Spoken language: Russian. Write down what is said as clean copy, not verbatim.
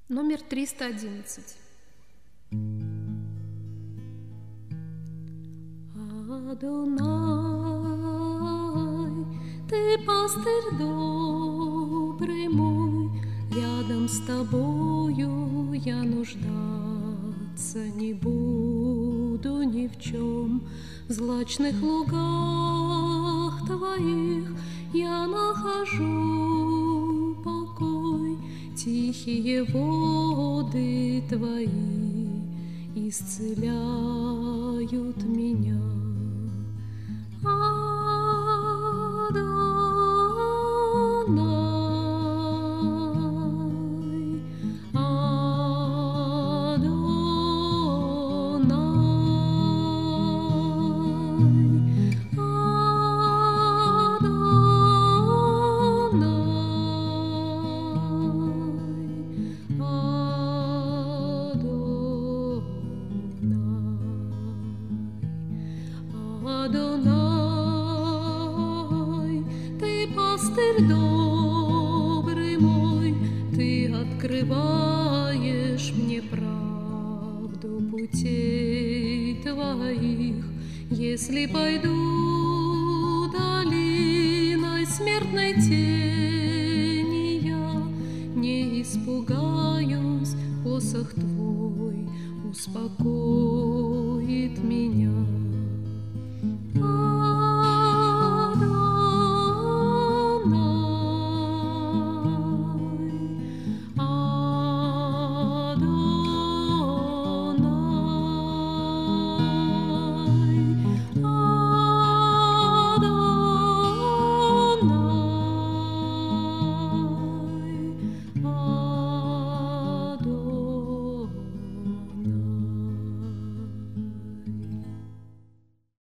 Номер 311. Адонай, ты пастырь добрый мой, рядом с тобою я нуждаться не буду ни в чем. В злачных лугах твоих я нахожу покой, тихие воды твои исцеляют меня. Адонай, Адонай, Адонай, ты пастырь добрый мой, ты открываешь мне правду путей твоих. Если пойду долиной смертной тени, я не испугаюсь, посох твой успокоит меня.